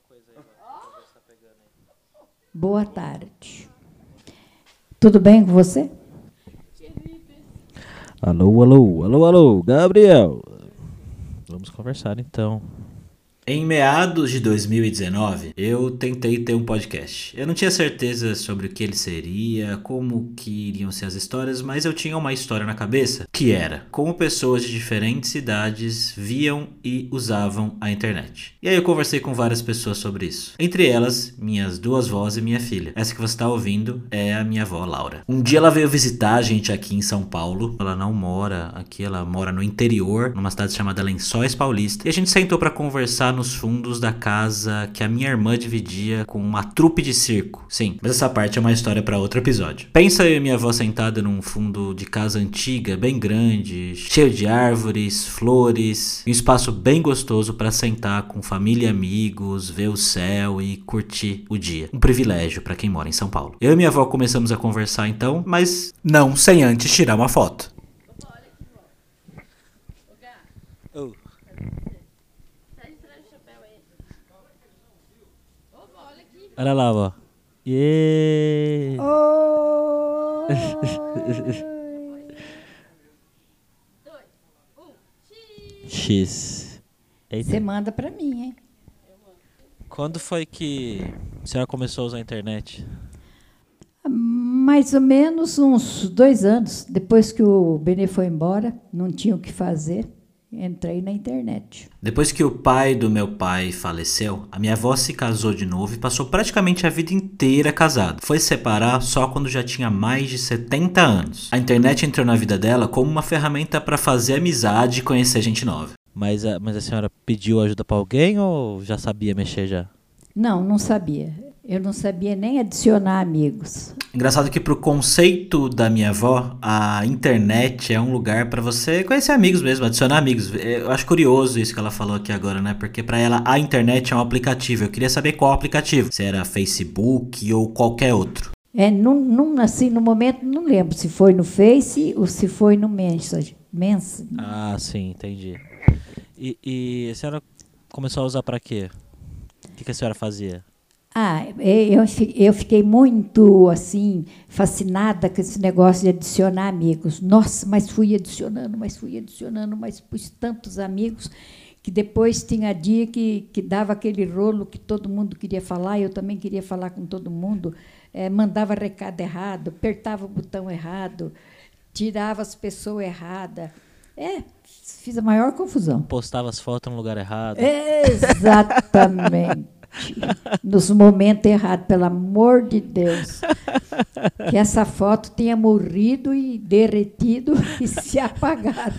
Boa tarde. Tudo bem com você? Alô, Gabriel. Vamos conversar então. Em meados de 2019, eu tentei ter um podcast. Eu não tinha certeza sobre o que ele seria, como que iriam ser as histórias, mas eu tinha uma história na cabeça, que era como pessoas de diferentes idades viam e usavam a internet. E aí eu conversei com várias pessoas sobre isso. Entre elas, minhas duas vós e minha filha. Essa que você está ouvindo é a minha avó, Laura. Um dia ela veio visitar a gente aqui em São Paulo. Ela não mora aqui, ela mora no interior, numa cidade chamada Lençóis Paulista. E a gente sentou para conversar nos fundos da casa que a minha irmã dividia com uma trupe de circo. Sim, mas essa parte é uma história para outro episódio. Pensa eu e minha avó sentada num fundo de casa antiga, bem grande, cheio de árvores, flores, um espaço bem gostoso para sentar com família e amigos, ver o céu e curtir o dia. Um privilégio para quem mora em São Paulo. Eu e minha avó começamos a conversar então, mas não sem antes tirar uma foto. Olha lá, vó. Yeah. Oh! X. Eita. Você manda pra mim, hein? Quando foi que a senhora começou a usar a internet? Mais ou menos uns 2 anos. Depois que o Benê foi embora, não tinha o que fazer. Entrei na internet. Depois que o pai do meu pai faleceu, a minha avó se casou de novo e passou praticamente a vida inteira casada. Foi se separar só quando já tinha mais de 70 anos. A internet entrou na vida dela como uma ferramenta para fazer amizade e conhecer gente nova. Mas a senhora pediu ajuda pra alguém ou já sabia mexer já? Não sabia. Eu não sabia nem adicionar amigos. Engraçado que pro conceito da minha avó, a internet é um lugar para você conhecer amigos mesmo, adicionar amigos. Eu acho curioso isso que ela falou aqui agora, né? Porque para ela a internet é um aplicativo. Eu queria saber qual aplicativo. Se era Facebook ou qualquer outro. Assim, no momento, não lembro se foi no Face ou se foi no Message. Ah, sim, entendi. E a senhora começou a usar pra quê? O que a senhora fazia? Eu fiquei muito assim fascinada com esse negócio de adicionar amigos. Nossa, mas fui adicionando, mas pus tantos amigos que depois tinha dia que dava aquele rolo que todo mundo queria falar, eu também queria falar com todo mundo, mandava recado errado, apertava o botão errado, tirava as pessoas erradas. Fiz a maior confusão. Postava as fotos no lugar errado. Exatamente. Nos momentos errados, pelo amor de Deus. Que essa foto tenha morrido e derretido e se apagado.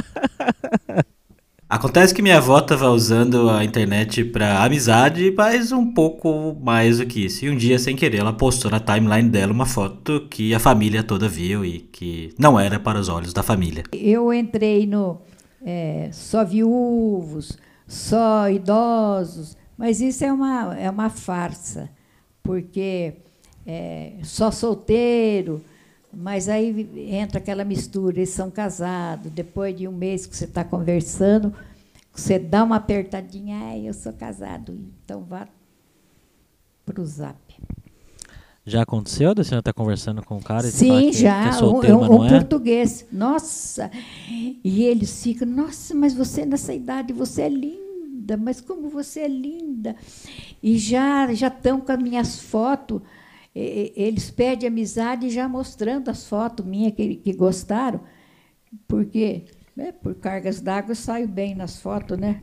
Acontece que minha avó estava usando a internet para amizade, mas um pouco mais do que isso. E um dia, sem querer, ela postou na timeline dela uma foto que a família toda viu e que não era para os olhos da família. Eu entrei no só viúvos, só idosos, mas isso é uma farsa, porque só solteiro, mas aí entra aquela mistura, eles são casados, depois de um mês que você está conversando, você dá uma apertadinha, eu sou casado, então vá para o Zap. Já aconteceu da senhora estar conversando com um cara e sim, falar que já, é solteiro, mas não é? Português, nossa, e eles ficam, nossa, mas você nessa idade, você é linda, mas como você é linda, e já estão com as minhas fotos, eles pedem amizade já mostrando as fotos minhas que gostaram, porque por cargas d'água eu saio bem nas fotos, né?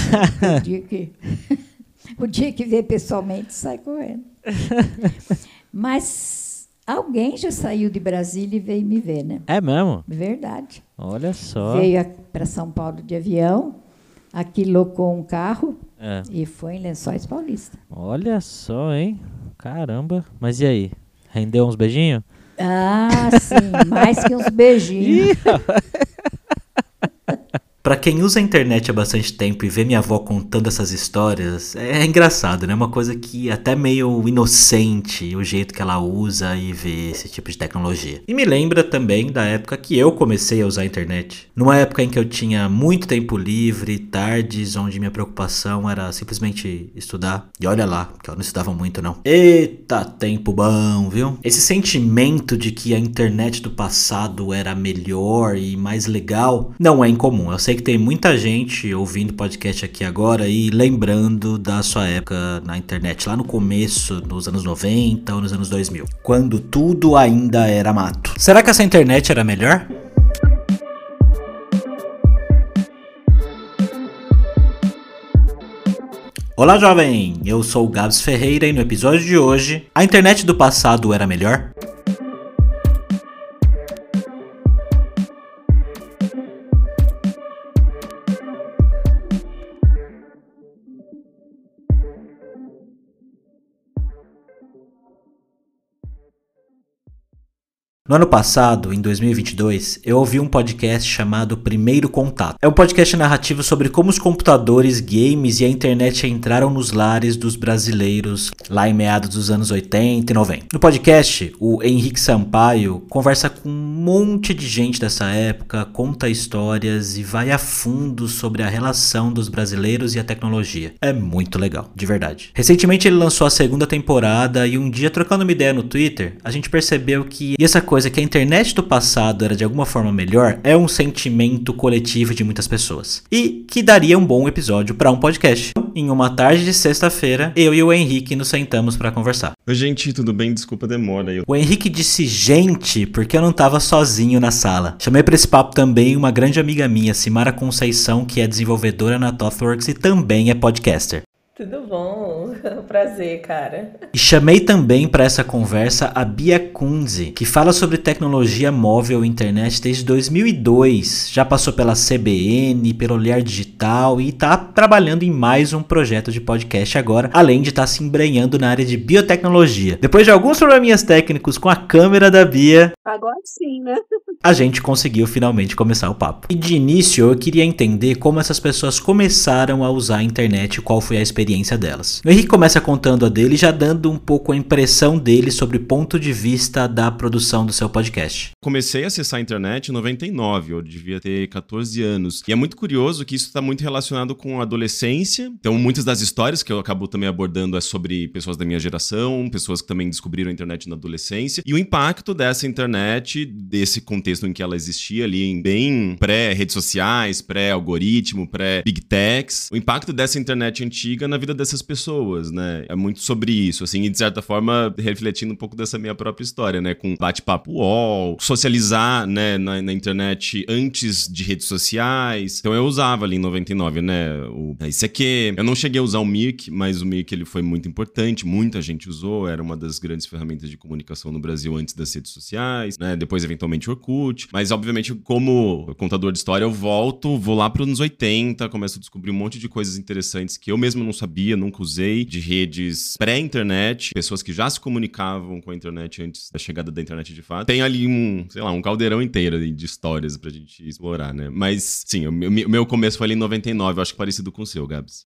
O dia que vê pessoalmente sai correndo. Mas alguém já saiu de Brasília e veio me ver, né? É mesmo? Verdade. Olha só. Veio para São Paulo de avião, aqui locou um carro e foi em Lençóis Paulista. Olha só, hein? Caramba. Mas e aí? Rendeu uns beijinhos? Ah, sim. Mais que uns beijinhos. Para quem usa a internet há bastante tempo e vê minha avó contando essas histórias, é engraçado, né? Uma coisa que é até meio inocente o jeito que ela usa e vê esse tipo de tecnologia. E me lembra também da época que eu comecei a usar a internet. Numa época em que eu tinha muito tempo livre, tardes onde minha preocupação era simplesmente estudar. E olha lá, que eu não estudava muito não. Eita, tempo bom, viu? Esse sentimento de que a internet do passado era melhor e mais legal não é incomum. Eu sei que tem muita gente ouvindo podcast aqui agora e lembrando da sua época na internet, lá no começo, nos anos 90 ou nos anos 2000, quando tudo ainda era mato. Será que essa internet era melhor? Olá, jovem! Eu sou o Gabs Ferreira e no episódio de hoje, a internet do passado era melhor? No ano passado, em 2022, eu ouvi um podcast chamado Primeiro Contato. É um podcast narrativo sobre como os computadores, games e a internet entraram nos lares dos brasileiros lá em meados dos anos 80 e 90. No podcast, o Henrique Sampaio conversa com um monte de gente dessa época, conta histórias e vai a fundo sobre a relação dos brasileiros e a tecnologia. É muito legal, de verdade. Recentemente ele lançou a segunda temporada e um dia, trocando uma ideia no Twitter, a gente percebeu que essa coisa que a internet do passado era de alguma forma melhor é um sentimento coletivo de muitas pessoas. E que daria um bom episódio para um podcast. Em uma tarde de sexta-feira, eu e o Henrique nos sentamos para conversar. Oi, gente, tudo bem? Desculpa a demora. O Henrique disse gente porque eu não tava sozinho na sala. Chamei para esse papo também uma grande amiga minha, Simara Conceição, que é desenvolvedora na ThoughtWorks e também é podcaster. Tudo bom? Prazer, cara. E chamei também para essa conversa a Bia Kunze, que fala sobre tecnologia móvel e internet desde 2002. Já passou pela CBN, pelo Olhar Digital e está trabalhando em mais um projeto de podcast agora, além de estar se embrenhando na área de biotecnologia. Depois de alguns probleminhas técnicos com a câmera da Bia, agora sim, né? A gente conseguiu finalmente começar o papo. E de início eu queria entender como essas pessoas começaram a usar a internet e qual foi a experiência delas. O Henrique começa contando a dele, já dando um pouco a impressão dele sobre o ponto de vista da produção do seu podcast. Comecei a acessar a internet em 99, eu devia ter 14 anos. E é muito curioso que isso está muito relacionado com a adolescência. Então muitas das histórias que eu acabo também abordando é sobre pessoas da minha geração, pessoas que também descobriram a internet na adolescência. E o impacto dessa internet, desse contexto em que ela existia ali, em bem pré-redes sociais, pré-algoritmo, pré-big techs. O impacto dessa internet antiga na vida dessas pessoas, né? É muito sobre isso, assim, e de certa forma refletindo um pouco dessa minha própria história, né? Com bate-papo UOL, socializar, né, na internet antes de redes sociais. Então eu usava ali em 99, né? O ICQ. Eu não cheguei a usar o Mirk, mas o Mirk ele foi muito importante, muita gente usou, era uma das grandes ferramentas de comunicação no Brasil antes das redes sociais, né? Depois, eventualmente, Orkut. Mas, obviamente, como contador de história, eu vou lá para os anos 80, começo a descobrir um monte de coisas interessantes que eu mesmo não sabia, nunca usei, de redes pré-internet, pessoas que já se comunicavam com a internet antes da chegada da internet de fato. Tem ali um caldeirão inteiro de histórias pra gente explorar, né? Mas, sim, o meu começo foi ali em 99, eu acho que parecido com o seu, Gabs.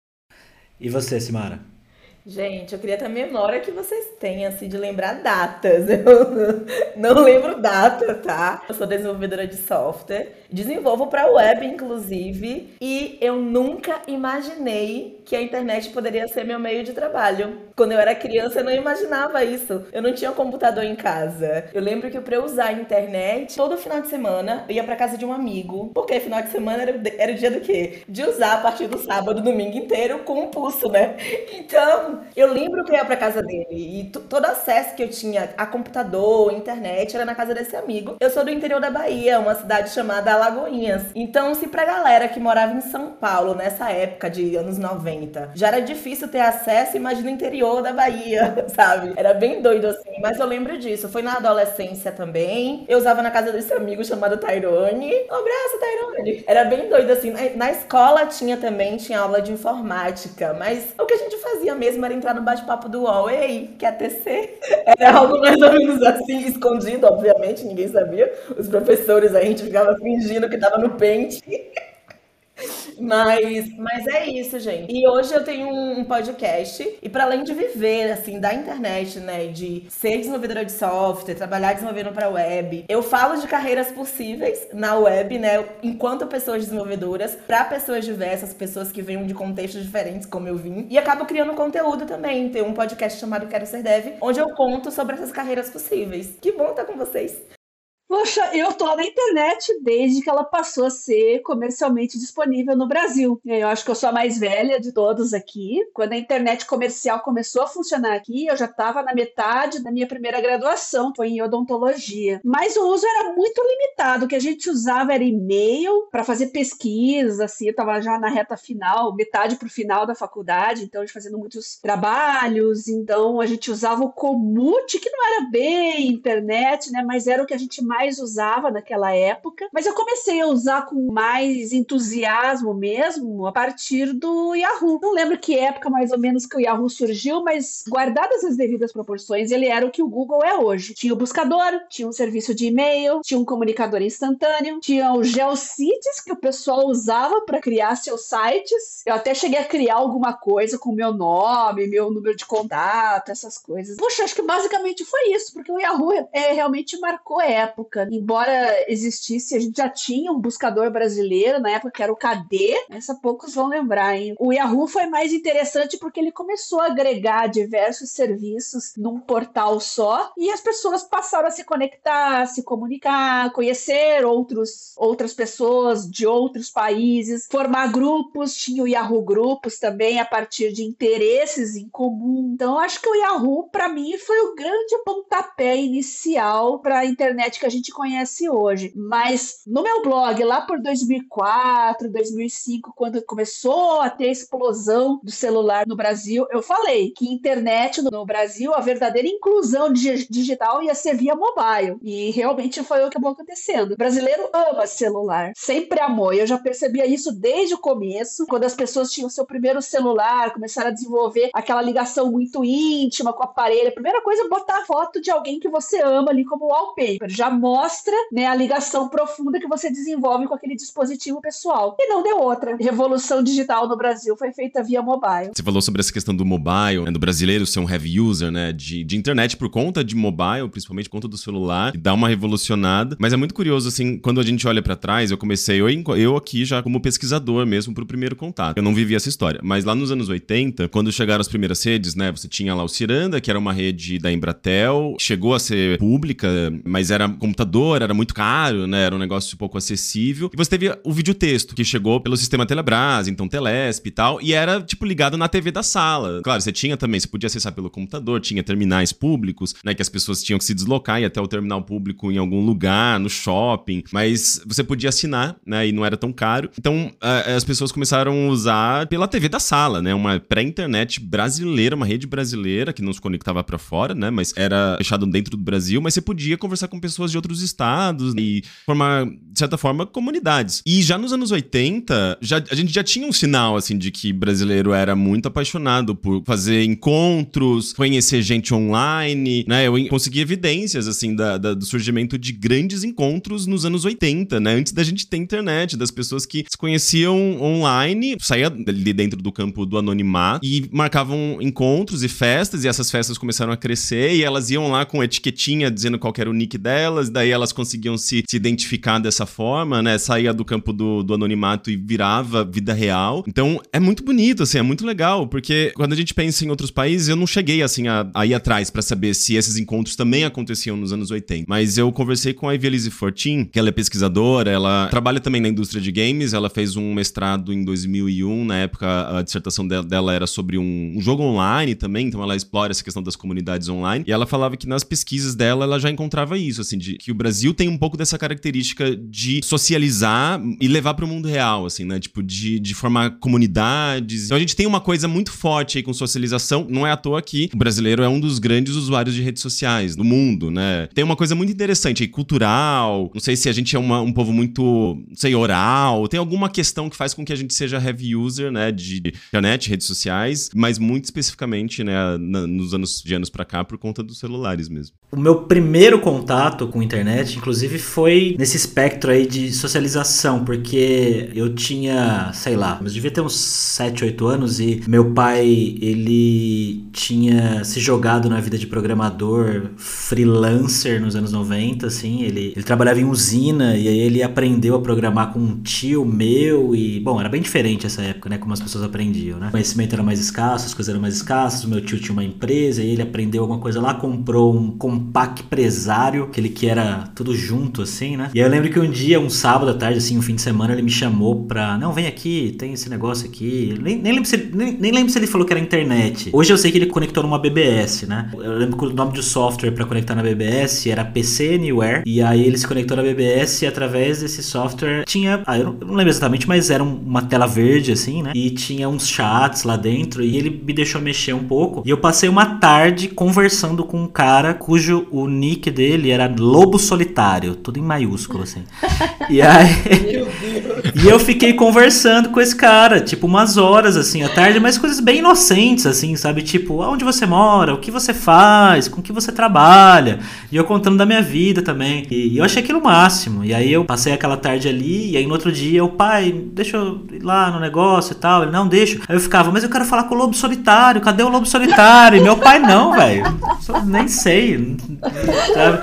E você, Simara? Gente, eu queria ter a memória que vocês têm, assim, de lembrar datas. Eu não lembro data, tá? Eu sou desenvolvedora de software, desenvolvo para web, inclusive, e eu nunca imaginei que a internet poderia ser meu meio de trabalho. Quando eu era criança, eu não imaginava isso. Eu não tinha computador em casa. Eu lembro que para eu usar a internet, todo final de semana, eu ia para casa de um amigo, porque final de semana era o dia do quê? De usar a partir do sábado, domingo inteiro, com um pulso, né? Então, eu lembro que eu ia pra casa dele e todo acesso que eu tinha a computador, internet, era na casa desse amigo. Eu sou do interior da Bahia, uma cidade chamada Alagoinhas. Então, se pra galera que morava em São Paulo, nessa época de anos 90, já era difícil ter acesso, imagina o interior da Bahia, sabe? Era bem doido assim, mas eu lembro disso. Foi na adolescência também. Eu usava na casa desse amigo chamado Tairone. Um abraço, Tairone! Era bem doido assim. Na escola tinha aula de informática, mas o que a gente fazia mesmo era entrar no bate-papo do UOL. Ei, quer tecer? Era algo mais ou menos assim, escondido, obviamente, ninguém sabia. Os professores, a gente ficava fingindo que tava no pente. Mas é isso, gente. E hoje eu tenho um podcast, e para além de viver, assim, da internet, né, de ser desenvolvedora de software, trabalhar desenvolvendo para web, eu falo de carreiras possíveis na web, né, enquanto pessoas desenvolvedoras, para pessoas diversas, pessoas que venham de contextos diferentes, como eu vim, e acabo criando conteúdo também. Tem um podcast chamado Quero Ser Dev, onde eu conto sobre essas carreiras possíveis. Que bom estar com vocês. Poxa, eu tô na internet desde que ela passou a ser comercialmente disponível no Brasil. Eu acho que eu sou a mais velha de todos aqui. Quando a internet comercial começou a funcionar aqui, eu já estava na metade da minha primeira graduação, foi em odontologia. Mas o uso era muito limitado. O que a gente usava era e-mail para fazer pesquisas, assim, eu estava já na reta final, metade para o final da faculdade, então a gente fazendo muitos trabalhos, então a gente usava o Comute, que não era bem internet, né, mas era o que a gente mais usava naquela época, mas eu comecei a usar com mais entusiasmo mesmo a partir do Yahoo. Não lembro que época mais ou menos que o Yahoo surgiu, mas guardadas as devidas proporções, ele era o que o Google é hoje. Tinha o buscador, tinha um serviço de e-mail, tinha um comunicador instantâneo, tinha o GeoCities que o pessoal usava para criar seus sites. Eu até cheguei a criar alguma coisa com meu nome, meu número de contato, essas coisas. Puxa, acho que basicamente foi isso, porque o Yahoo realmente marcou a época. Embora existisse, a gente já tinha um buscador brasileiro, na época que era o KD, essa poucos vão lembrar, hein? O Yahoo foi mais interessante porque ele começou a agregar diversos serviços num portal só, e as pessoas passaram a se conectar, se comunicar, conhecer outras pessoas de outros países, formar grupos. Tinha o Yahoo Grupos também, a partir de interesses em comum. Então, acho que o Yahoo, para mim, foi o grande pontapé inicial para a internet que a gente conhece hoje. Mas no meu blog, lá por 2004, 2005, quando começou a ter a explosão do celular no Brasil, eu falei que internet no Brasil, a verdadeira inclusão digital ia ser via mobile. E realmente foi o que acabou acontecendo. O brasileiro ama celular, sempre amou. E eu já percebia isso desde o começo, quando as pessoas tinham seu primeiro celular, começaram a desenvolver aquela ligação muito íntima com o aparelho. A primeira coisa é botar a foto de alguém que você ama ali como wallpaper. Já mostra, né, a ligação profunda que você desenvolve com aquele dispositivo pessoal. E não deu outra. Revolução digital no Brasil foi feita via mobile. Você falou sobre essa questão do mobile, né, do brasileiro ser um heavy user, né, de internet por conta de mobile, principalmente por conta do celular, e dá uma revolucionada. Mas é muito curioso, assim, quando a gente olha pra trás, eu comecei, eu aqui já como pesquisador mesmo pro primeiro contato. Eu não vivi essa história. Mas lá nos anos 80, quando chegaram as primeiras redes, né, você tinha lá o Ciranda, que era uma rede da Embratel, chegou a ser pública, mas era computador, era muito caro, né? Era um negócio pouco acessível. E você teve o videotexto, que chegou pelo sistema Telebrás, então Telesp e tal, e era, tipo, ligado na TV da sala. Claro, você podia acessar pelo computador, tinha terminais públicos, né? Que as pessoas tinham que se deslocar e ir até o terminal público em algum lugar, no shopping, mas você podia assinar, né? E não era tão caro. Então, as pessoas começaram a usar pela TV da sala, né? Uma pré-internet brasileira, uma rede brasileira, que não se conectava pra fora, né? Mas era fechado dentro do Brasil, mas você podia conversar com pessoas de outros estados e formar, de certa forma, comunidades. E já nos anos 80, a gente já tinha um sinal, assim, de que brasileiro era muito apaixonado por fazer encontros, conhecer gente online, né? Eu consegui evidências, assim, do surgimento de grandes encontros nos anos 80, né? Antes da gente ter internet, das pessoas que se conheciam online, saía ali dentro do campo do anonimato e marcavam encontros e festas, e essas festas começaram a crescer, e elas iam lá com etiquetinha dizendo qual era o nick delas, daí elas conseguiam se identificar dessa forma, né? Saía do campo do anonimato e virava vida real. Então, é muito bonito, assim, é muito legal, porque quando a gente pensa em outros países, eu não cheguei, assim, a ir atrás pra saber se esses encontros também aconteciam nos anos 80. Mas eu conversei com a Evelise Fortin, que ela é pesquisadora, ela trabalha também na indústria de games, ela fez um mestrado em 2001, na época a dissertação dela era sobre um jogo online também, então ela explora essa questão das comunidades online, e ela falava que nas pesquisas dela, ela já encontrava isso, assim, de que o Brasil tem um pouco dessa característica de socializar e levar para o mundo real, assim, né? Tipo, de formar comunidades. Então a gente tem uma coisa muito forte aí com socialização. Não é à toa que o brasileiro é um dos grandes usuários de redes sociais do mundo, né? Tem uma coisa muito interessante aí, cultural. Não sei se a gente é um povo muito, não sei, oral. Tem alguma questão que faz com que a gente seja heavy user, né? De internet, redes sociais, mas muito especificamente, né? Nos anos pra cá, por conta dos celulares mesmo. O meu primeiro contato com internet, inclusive foi nesse espectro aí de socialização, porque eu tinha, sei lá, mas devia ter uns 7, 8 anos e meu pai, ele tinha se jogado na vida de programador freelancer nos anos 90, assim, ele trabalhava em usina e aí ele aprendeu a programar com um tio meu e, bom, era bem diferente essa época, né, como as pessoas aprendiam, né? O conhecimento era mais escasso, as coisas eram mais escassas, o meu tio tinha uma empresa e ele aprendeu alguma coisa lá, comprou um Compaq Presário, aquele que era tudo junto, assim, né? E aí eu lembro que um dia, um sábado à tarde, assim, um fim de semana, ele me chamou pra, não, vem aqui, tem esse negócio aqui. Nem lembro se ele falou que era internet. Hoje eu sei que ele conectou numa BBS, né? Eu lembro que o nome do software pra conectar na BBS era PC Anywhere, e aí ele se conectou na BBS e através desse software tinha, eu não lembro exatamente, mas era uma tela verde, assim, né? E tinha uns chats lá dentro, e ele me deixou mexer um pouco, e eu passei uma tarde conversando com um cara cujo o nick dele era Lobo Solitário, tudo em maiúsculo, assim. E aí... E eu fiquei conversando com esse cara, tipo, umas horas, assim, à tarde, mas coisas bem inocentes, assim, sabe? Tipo, aonde você mora, o que você faz, com que você trabalha. E eu contando da minha vida também. E eu achei aquilo o máximo. E aí eu passei aquela tarde ali, e aí no outro dia, o pai, deixa eu ir lá no negócio e tal. Ele, não, deixa. Aí eu ficava, mas eu quero falar com o Lobo Solitário, cadê o Lobo Solitário? E meu pai, não, velho. Nem sei. Sabe?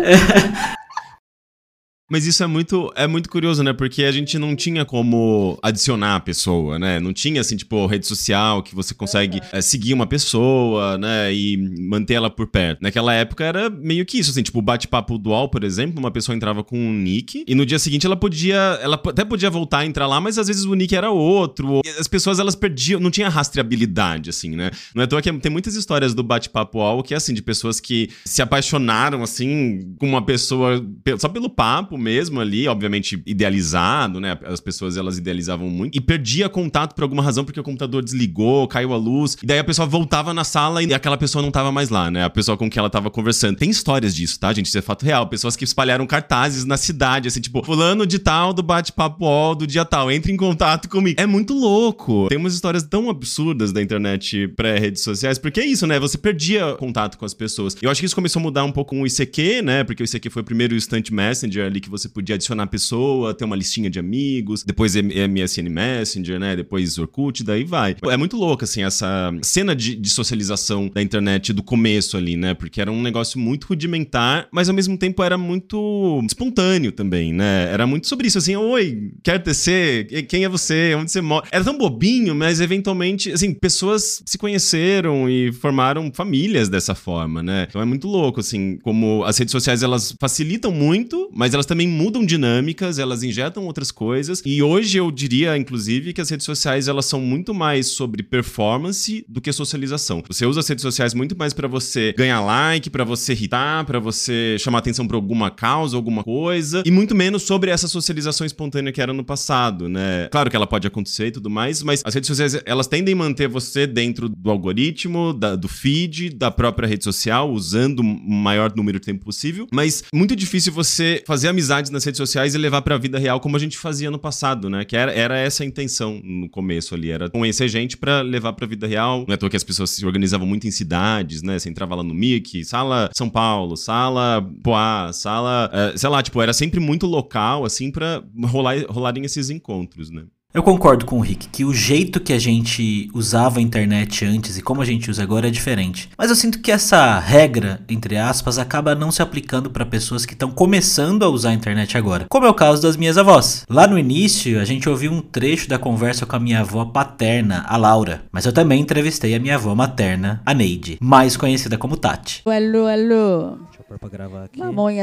Mas isso é muito curioso, né? Porque a gente não tinha como adicionar a pessoa, né? Não tinha, assim, tipo, rede social que você consegue seguir uma pessoa, né? E manter ela por perto. Naquela época era meio que isso, assim, tipo, o bate-papo do UOL, por exemplo, uma pessoa entrava com um nick e no dia seguinte ela até podia voltar a entrar lá, mas às vezes o nick era outro. E as pessoas, elas perdiam, não tinha rastreabilidade, assim, né? Não é à toa que tem muitas histórias do bate-papo UOL que é, assim, de pessoas que se apaixonaram, assim, com uma pessoa só pelo papo mesmo ali, obviamente idealizado, né? As pessoas, elas idealizavam muito e perdia contato por alguma razão porque o computador desligou, caiu a luz, e daí a pessoa voltava na sala e aquela pessoa não tava mais lá, né? A pessoa com quem ela tava conversando. Tem histórias disso, tá, gente? Isso é fato real. Pessoas que espalharam cartazes na cidade, assim, tipo, fulano de tal do bate-papo UOL do dia tal, entre em contato comigo. É muito louco. Tem umas histórias tão absurdas da internet pré-redes sociais, porque é isso, né? Você perdia contato com as pessoas. Eu acho que isso começou a mudar um pouco com o ICQ, né? Porque o ICQ foi o primeiro Instant Messenger ali que você podia adicionar a pessoa, ter uma listinha de amigos, depois MSN Messenger, né? Depois Orkut, daí vai. É muito louco, assim, essa cena de socialização da internet do começo ali, né? Porque era um negócio muito rudimentar, mas ao mesmo tempo era muito espontâneo também, né? Era muito sobre isso, assim, oi, quer tecer? Quem é você? Onde você mora? Era tão bobinho, mas eventualmente, assim, pessoas se conheceram e formaram famílias dessa forma, né? Então é muito louco, assim, como as redes sociais, elas facilitam muito, mas elas também mudam dinâmicas, elas injetam outras coisas, e hoje eu diria, inclusive, que as redes sociais, elas são muito mais sobre performance do que socialização. Você usa as redes sociais muito mais pra você ganhar like, pra você irritar, pra você chamar atenção pra alguma causa, alguma coisa, e muito menos sobre essa socialização espontânea que era no passado, né? Claro que ela pode acontecer e tudo mais, mas as redes sociais, elas tendem a manter você dentro do algoritmo, do feed, da própria rede social, usando o maior número de tempo possível, mas muito difícil você fazer amizades nas redes sociais e levar pra vida real como a gente fazia no passado, né? Que era essa a intenção no começo ali, era conhecer gente pra levar pra vida real. Não é à toa que as pessoas se organizavam muito em cidades, né? Você entrava lá no MIC, sala São Paulo, sala Poá, sala... sei lá, tipo, era sempre muito local, assim, pra rolarem esses encontros, né? Eu concordo com o Rick, que o jeito que a gente usava a internet antes e como a gente usa agora é diferente. Mas eu sinto que essa regra, entre aspas, acaba não se aplicando para pessoas que estão começando a usar a internet agora. Como é o caso das minhas avós. Lá no início, a gente ouviu um trecho da conversa com a minha avó paterna, a Laura. Mas eu também entrevistei a minha avó materna, a Neide, mais conhecida como Tati. Alô, alô. Deixa eu pôr pra gravar aqui.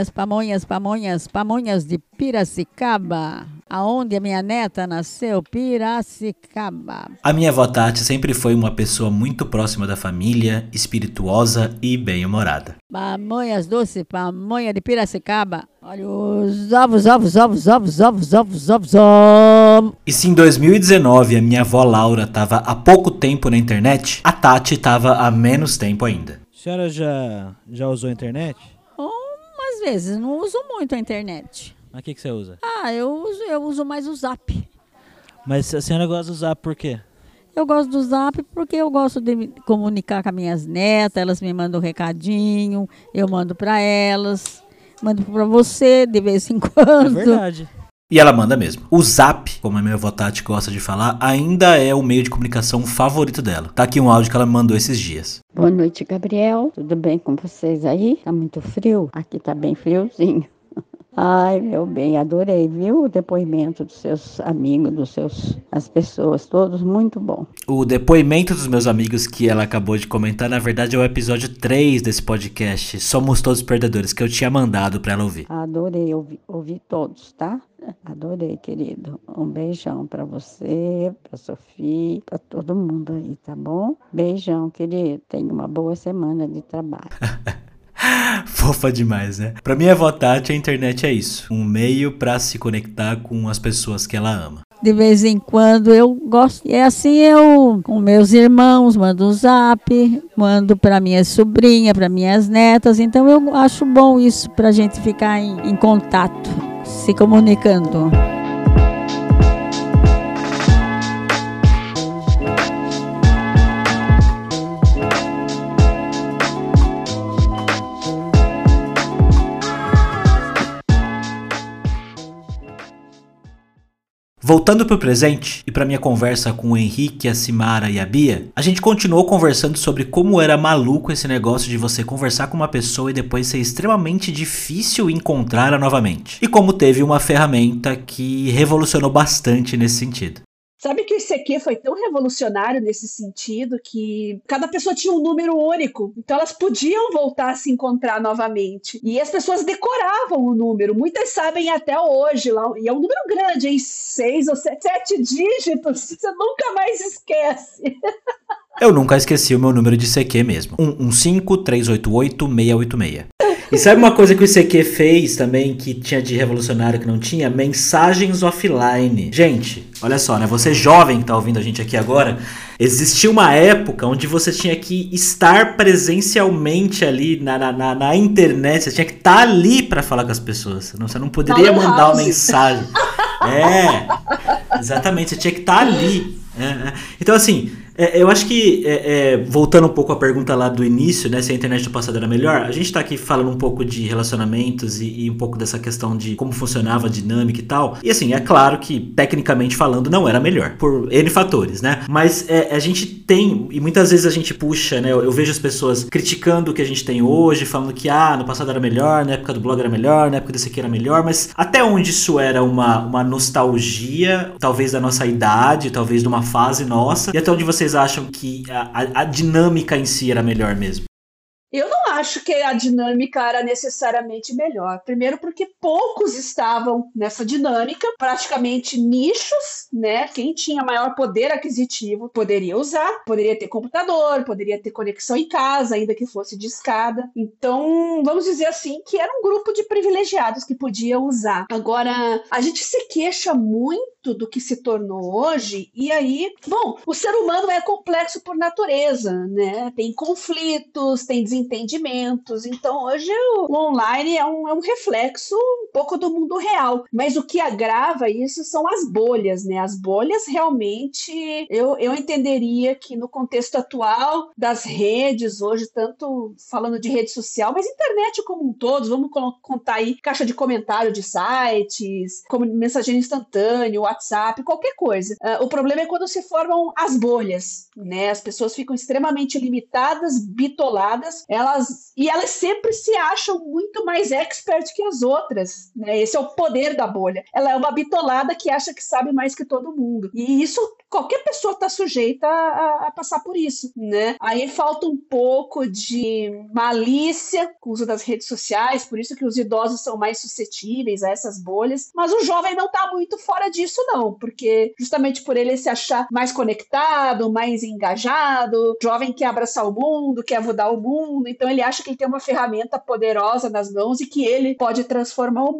Pamonhas de Piracicaba. Aonde a minha neta nasceu? Piracicaba. A minha avó Tati sempre foi uma pessoa muito próxima da família, espirituosa e bem-humorada. Pamonhas doce, pamonha de Piracicaba. Olha os ovos. E se em 2019 a minha avó Laura estava há pouco tempo na internet, a Tati estava há menos tempo ainda. A senhora já usou a internet? Umas vezes, não uso muito a internet. Mas o que você usa? Eu uso mais o Zap. Mas a senhora gosta de usar por quê? Eu gosto do Zap porque eu gosto de me comunicar com as minhas netas, elas me mandam um recadinho, eu mando para elas. mando pra você de vez em É quando. verdade. E ela manda mesmo. O Zap, como a minha avó Tati gosta de falar, ainda é o meio de comunicação favorito dela. Tá aqui um áudio que ela me mandou esses dias. Boa noite, Gabriel. Tudo bem com vocês aí? Tá muito frio? Aqui tá bem friozinho. Ai, meu bem, adorei, viu? O depoimento dos seus amigos, as pessoas, todos, muito bom. O depoimento dos meus amigos que ela acabou de comentar, na verdade, é o episódio 3 desse podcast, Somos Todos Perdedores, que eu tinha mandado pra ela ouvir. Adorei ouvir todos, tá? Adorei, querido. Um beijão pra você, pra Sofia, pra todo mundo aí, tá bom? Beijão, querido. Tenha uma boa semana de trabalho. Fofa demais, né? Pra minha avó Tati, a internet é isso. Um meio pra se conectar com as pessoas que ela ama. De vez em quando eu gosto. E assim eu, com meus irmãos, mando um zap, mando para minha sobrinha, para minhas netas. Então eu acho bom isso pra gente ficar em contato, se comunicando. Voltando pro presente e pra minha conversa com o Henrique, a Simara e a Bia, a gente continuou conversando sobre como era maluco esse negócio de você conversar com uma pessoa e depois ser extremamente difícil encontrá-la novamente. E como teve uma ferramenta que revolucionou bastante nesse sentido. Sabe que o ICQ foi tão revolucionário nesse sentido que cada pessoa tinha um número único, então elas podiam voltar a se encontrar novamente. E as pessoas decoravam o número, muitas sabem até hoje, lá, e é um número grande, hein? 6 ou 7 dígitos, você nunca mais esquece. Eu nunca esqueci o meu número de ICQ mesmo, 115-388-686. E sabe uma coisa que o ICQ fez também, que tinha de revolucionário que não tinha? Mensagens offline. Gente, olha só, né? Você jovem que tá ouvindo a gente aqui agora, existia uma época onde você tinha que estar presencialmente ali na internet, você tinha que estar ali pra falar com as pessoas. Você não poderia mandar uma mensagem. Exatamente, você tinha que estar ali. Então assim, eu acho que, voltando um pouco à pergunta lá do início, né, se a internet do passado era melhor, a gente tá aqui falando um pouco de relacionamentos e um pouco dessa questão de como funcionava a dinâmica e tal, e assim, é claro que, tecnicamente falando, não era melhor, por N fatores, né, mas a gente tem, e muitas vezes a gente puxa, né, eu vejo as pessoas criticando o que a gente tem hoje, falando que, no passado era melhor, na época do blog era melhor, na época desse aqui era melhor, mas até onde isso era uma nostalgia, talvez da nossa idade, talvez de uma fase nossa, e até onde vocês acham que a dinâmica em si era melhor mesmo? Eu não acho que a dinâmica era necessariamente melhor. Primeiro porque poucos estavam nessa dinâmica, praticamente nichos, né? Quem tinha maior poder aquisitivo poderia usar, poderia ter computador, poderia ter conexão em casa, ainda que fosse de escada. Então, vamos dizer assim, que era um grupo de privilegiados que podia usar. Agora, a gente se queixa muito do que se tornou hoje, e aí, bom, o ser humano é complexo por natureza, né? Tem conflitos, tem desentendimentos, então hoje o online é um reflexo um pouco do mundo real, mas o que agrava isso são as bolhas, né? As bolhas realmente, eu entenderia que no contexto atual das redes, hoje tanto falando de rede social, mas internet como um todo, vamos contar aí caixa de comentário de sites, como mensageiro instantâneo, WhatsApp, qualquer coisa. O problema é quando se formam as bolhas, né? As pessoas ficam extremamente limitadas, bitoladas, elas sempre se acham muito mais expert que as outras, né? Esse é o poder da bolha. Ela é uma bitolada que acha que sabe mais que todo mundo. E isso, qualquer pessoa está sujeita a passar por isso, né? Aí falta um pouco de malícia com o uso das redes sociais, por isso que os idosos são mais suscetíveis a essas bolhas, mas o jovem não está muito fora disso não, porque justamente por ele se achar mais conectado, mais engajado, jovem quer abraçar o mundo, quer mudar o mundo, então ele acha que ele tem uma ferramenta poderosa nas mãos e que ele pode transformar o mundo.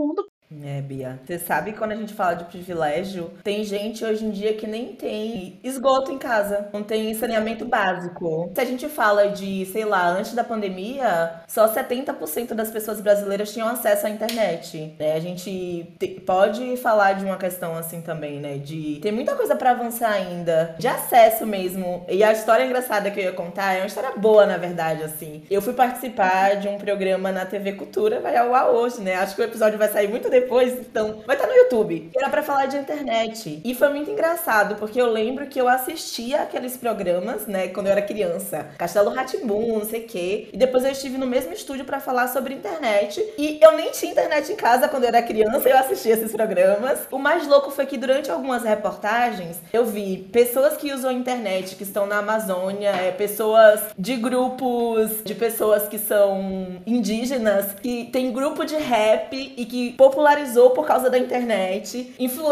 Bia. Você sabe que quando a gente fala de privilégio, tem gente hoje em dia que nem tem esgoto em casa, não tem saneamento básico. Se a gente fala de, sei lá, antes da pandemia, só 70% das pessoas brasileiras tinham acesso à internet, né? A gente pode falar de uma questão assim também, né? De ter muita coisa pra avançar ainda, de acesso mesmo. E a história engraçada que eu ia contar é uma história boa, na verdade, assim. Eu fui participar de um programa na TV Cultura, vai ao ar hoje, né? Acho que o episódio vai sair muito depois, então vai estar no YouTube. Era pra falar de internet. E foi muito engraçado, porque eu lembro que eu assistia aqueles programas, né, quando eu era criança. Castelo Rá-Tim-Bum, não sei o quê. E depois eu estive no mesmo estúdio pra falar sobre internet. E eu nem tinha internet em casa quando eu era criança, eu assistia esses programas. O mais louco foi que durante algumas reportagens, eu vi pessoas que usam a internet, que estão na Amazônia, pessoas de grupos, de pessoas que são indígenas, que tem grupo de rap e que popularizou por causa da internet,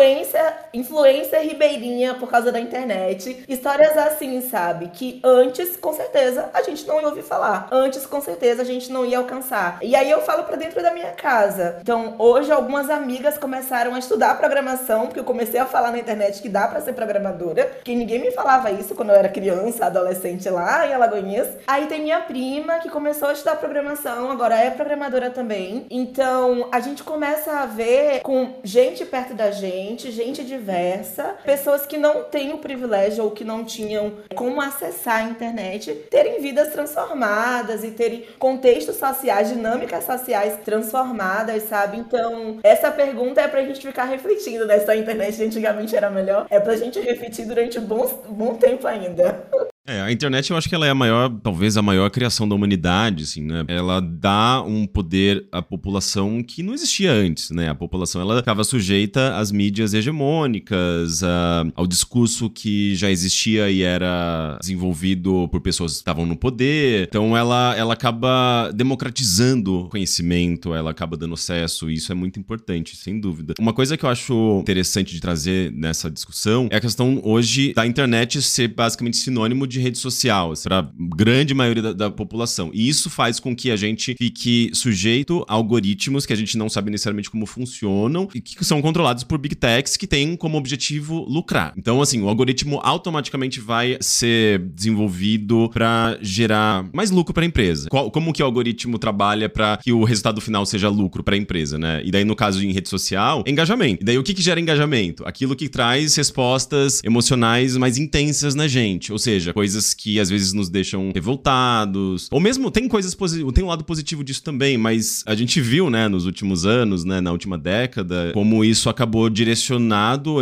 influência ribeirinha por causa da internet, histórias assim, sabe, que antes, com certeza, a gente não ia ouvir falar, antes, com certeza, a gente não ia alcançar. E aí eu falo pra dentro da minha casa. Então, hoje, algumas amigas começaram a estudar programação, porque eu comecei a falar na internet que dá pra ser programadora, que ninguém me falava isso quando eu era criança, adolescente lá em Alagoinhas. Aí tem minha prima que começou a estudar programação, agora é programadora também. Então, a gente começa a ver com gente perto da gente diversa, pessoas que não têm o privilégio ou que não tinham como acessar a internet, terem vidas transformadas e terem contextos sociais, dinâmicas sociais transformadas, sabe? Então, essa pergunta é pra gente ficar refletindo, né? Se a internet de antigamente era melhor, é pra gente refletir durante um bom tempo ainda. A internet eu acho que ela é a maior, talvez a maior criação da humanidade, assim, né? Ela dá um poder à população que não existia antes, né? A população, ela estava sujeita às mídias hegemônicas, ao discurso que já existia e era desenvolvido por pessoas que estavam no poder. Então ela acaba democratizando o conhecimento, ela acaba dando acesso, e isso é muito importante, sem dúvida. Uma coisa que eu acho interessante de trazer nessa discussão é a questão hoje da internet ser basicamente sinônimo de rede social, para a grande maioria da população. E isso faz com que a gente fique sujeito a algoritmos que a gente não sabe necessariamente como funcionam e que são controlados por big techs que têm como objetivo lucrar. Então, assim, o algoritmo automaticamente vai ser desenvolvido para gerar mais lucro para a empresa. Como que o algoritmo trabalha para que o resultado final seja lucro para a empresa, né? E daí, no caso em rede social, engajamento. E daí, o que gera engajamento? Aquilo que traz respostas emocionais mais intensas na gente. Ou seja, coisas que às vezes nos deixam revoltados. Ou mesmo tem tem um lado positivo disso também, mas a gente viu, né, nos últimos anos, né, na última década, como isso acabou direcionado,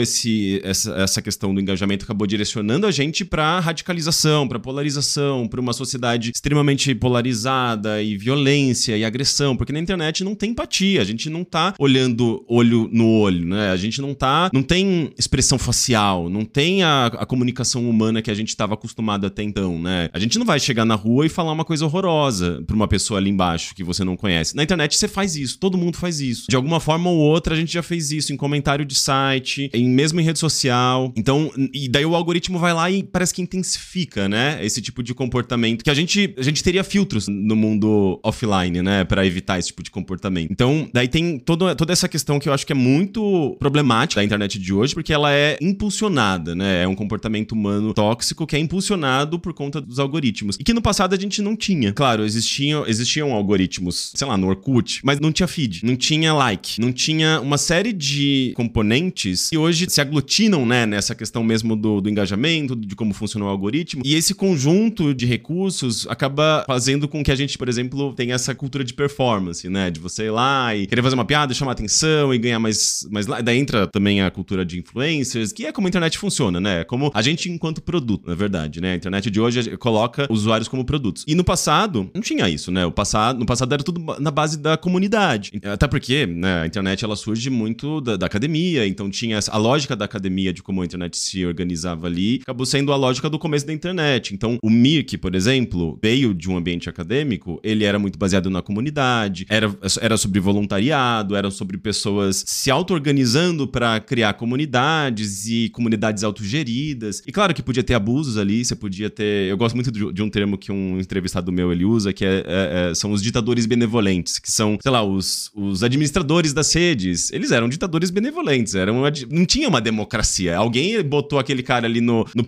essa questão do engajamento acabou direcionando a gente pra radicalização, pra polarização, pra uma sociedade extremamente polarizada e violência e agressão, porque na internet não tem empatia, a gente não tá olhando olho no olho, né, a gente não tem expressão facial, não tem a comunicação humana que a gente estava acostumado até então, né? A gente não vai chegar na rua e falar uma coisa horrorosa pra uma pessoa ali embaixo que você não conhece. Na internet você faz isso, todo mundo faz isso. De alguma forma ou outra a gente já fez isso em comentário de site, mesmo em rede social. Então, e daí o algoritmo vai lá e parece que intensifica, né? Esse tipo de comportamento que a gente teria filtros no mundo offline, né? Pra evitar esse tipo de comportamento. Então, daí tem toda essa questão que eu acho que é muito problemática da internet de hoje, porque ela é impulsionada, né? É um comportamento humano tóxico que é impulsionado por conta dos algoritmos. E que no passado a gente não tinha. Claro, existiam algoritmos, sei lá, no Orkut, mas não tinha feed, não tinha like, não tinha uma série de componentes que hoje se aglutinam, né, nessa questão mesmo do engajamento, de como funciona o algoritmo. E esse conjunto de recursos acaba fazendo com que a gente, por exemplo, tenha essa cultura de performance, né, de você ir lá e querer fazer uma piada, chamar atenção e ganhar mais like. Daí entra também a cultura de influencers, que é como a internet funciona, né, como a gente enquanto produto, na verdade, né. A internet de hoje coloca usuários como produtos. E no passado, não tinha isso, né? No passado era tudo na base da comunidade. Até porque, né, a internet ela surge muito da academia, então tinha a lógica da academia de como a internet se organizava ali, acabou sendo a lógica do começo da internet. Então, o Mirk, por exemplo, veio de um ambiente acadêmico, ele era muito baseado na comunidade, era sobre voluntariado, era sobre pessoas se auto-organizando para criar comunidades e comunidades autogeridas. E claro que podia ter abusos ali, você podia ter... Eu gosto muito de um termo que um entrevistado meu ele usa, que são os ditadores benevolentes, que são, sei lá, os administradores das redes. Eles eram ditadores benevolentes, não tinha uma democracia. Alguém botou aquele cara ali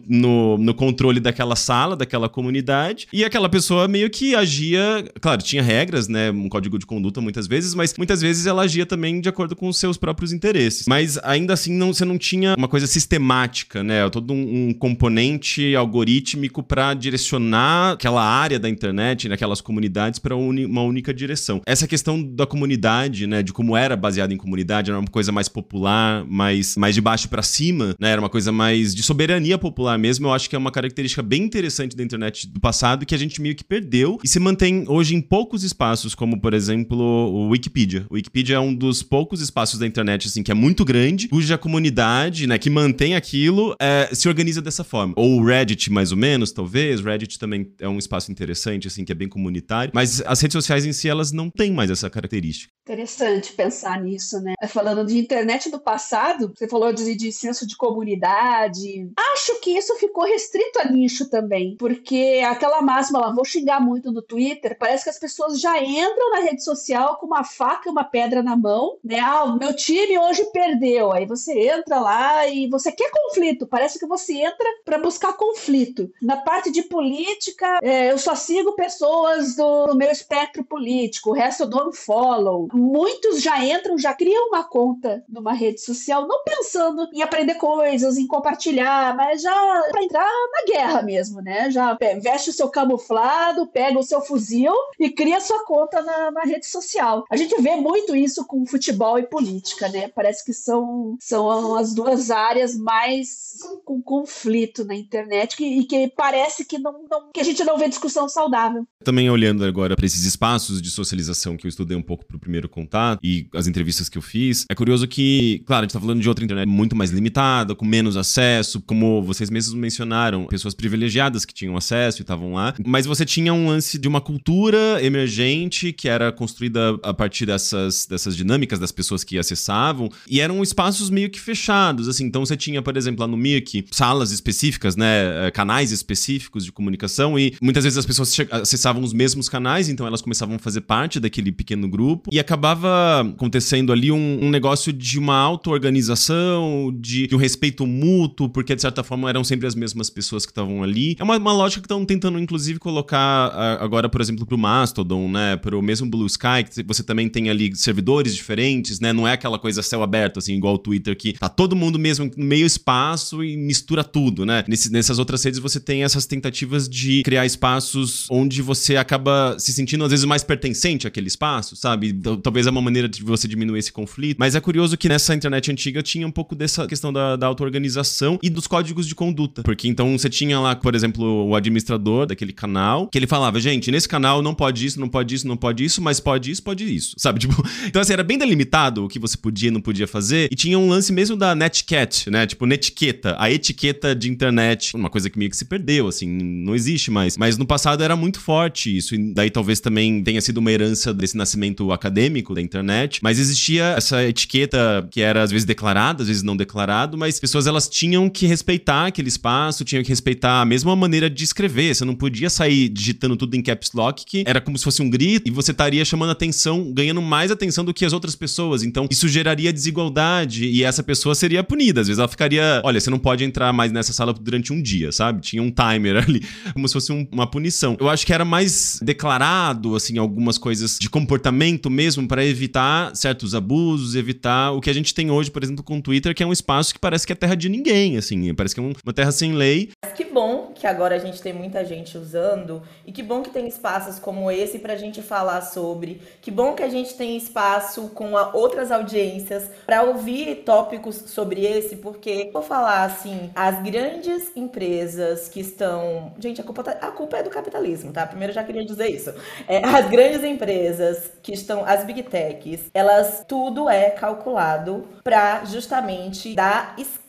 no controle daquela sala, daquela comunidade, e aquela pessoa meio que agia... Claro, tinha regras, né, um código de conduta muitas vezes, mas muitas vezes ela agia também de acordo com os seus próprios interesses. Mas ainda assim, você não tinha uma coisa sistemática, né, todo um componente algorítmico para direcionar aquela área da internet, naquelas comunidades, para uma única direção. Essa questão da comunidade, né, de como era baseada em comunidade, era uma coisa mais popular, mais de baixo para cima, né, era uma coisa mais de soberania popular mesmo. Eu acho que é uma característica bem interessante da internet do passado, que a gente meio que perdeu e se mantém hoje em poucos espaços, como, por exemplo, o Wikipedia. O Wikipedia é um dos poucos espaços da internet, assim, que é muito grande, cuja comunidade, né, que mantém aquilo, se organiza dessa forma. Ou o Reddit, mais ou menos, talvez. O Reddit também é um espaço interessante, assim, que é bem comunitário. Mas as redes sociais em si, elas não têm mais essa característica. Interessante pensar nisso, né? Falando de internet do passado, você falou de senso de comunidade. Acho que isso ficou restrito a nicho também, porque aquela máxima lá, vou xingar muito no Twitter, parece que as pessoas já entram na rede social com uma faca e uma pedra na mão, né? O meu time hoje perdeu. Aí você entra lá e você quer conflito, parece que você entra para buscar conflito. Na parte de política, eu só sigo pessoas do meu espectro político, o resto eu dou um follow. Muitos já entram, já criam uma conta numa rede social, não pensando em aprender coisas, em compartilhar, mas já para entrar na guerra mesmo, né? Já veste o seu camuflado, pega o seu fuzil e cria sua conta na rede social. A gente vê muito isso com futebol e política, né? Parece que são as duas áreas mais com conflito na internet e que parece que que a gente não vê discussão saudável. Também olhando agora para esses espaços de socialização que eu estudei um pouco pro primeiro contato e as entrevistas que eu fiz, é curioso que, claro, a gente tá falando de outra internet muito mais limitada, com menos acesso, como vocês mesmos mencionaram, pessoas privilegiadas que tinham acesso e estavam lá, mas você tinha um lance de uma cultura emergente que era construída a partir dessas dinâmicas das pessoas que acessavam, e eram espaços meio que fechados, assim. Então você tinha, por exemplo, lá no Mirk, salas específicas, né, canais específicos de comunicação, e muitas vezes as pessoas acessavam os mesmos canais, então elas começavam a fazer parte daquele pequeno grupo, e acabava acontecendo ali um negócio de uma auto-organização, de um respeito mútuo, porque de certa forma eram sempre as mesmas pessoas que estavam ali. É uma lógica que estão tentando inclusive colocar agora, por exemplo, pro Mastodon, né, pro mesmo Blue Sky, que você também tem ali servidores diferentes, né, não é aquela coisa céu aberto, assim, igual o Twitter, que tá todo mundo mesmo no meio espaço e mistura tudo, né. Nessas outras redes você tem essas tentativas de criar espaços onde você acaba se sentindo às vezes mais pertencente àquele espaço, sabe? Talvez é uma maneira de você diminuir esse conflito, mas é curioso que nessa internet antiga tinha um pouco dessa questão da auto-organização e dos códigos de conduta, porque então você tinha lá, por exemplo, o administrador daquele canal, que ele falava, gente, nesse canal não pode isso, não pode isso, não pode isso, mas pode isso, sabe? Tipo, então assim, era bem delimitado o que você podia e não podia fazer, e tinha um lance mesmo da netiquette, né? Tipo, netiqueta, a etiqueta de internet, uma coisa que meio que se perdeu, assim, não existe mais, mas no passado era muito forte isso, e daí talvez também tenha sido uma herança desse nascimento acadêmico da internet, mas existia essa etiqueta que era às vezes declarada, às vezes não declarado, mas pessoas elas tinham que respeitar aquele espaço, tinham que respeitar a mesma maneira de escrever, você não podia sair digitando tudo em caps lock, que era como se fosse um grito, e você estaria chamando atenção, ganhando mais atenção do que as outras pessoas, então isso geraria desigualdade, e essa pessoa seria punida, às vezes ela ficaria, olha, você não pode entrar mais nessa sala durante um dia, sabe? Tinha um timer ali, como se fosse uma punição. Eu acho que era mais declarado, assim, algumas coisas de comportamento mesmo, para evitar certos abusos, evitar o que a gente tem hoje, por exemplo, com o Twitter, que é um espaço que parece que é terra de ninguém, assim, parece que é uma terra sem lei. Mas que bom que agora a gente tem muita gente usando, e que bom que tem espaços como esse pra gente falar sobre, que bom que a gente tem espaço com outras audiências pra ouvir tópicos sobre esse, porque, vou falar assim, as grandes empresas que estão... Gente, a culpa é do capitalismo, tá? Primeiro eu já queria dizer isso. As grandes empresas que estão, as big techs, elas, tudo é calculado pra justamente dar escala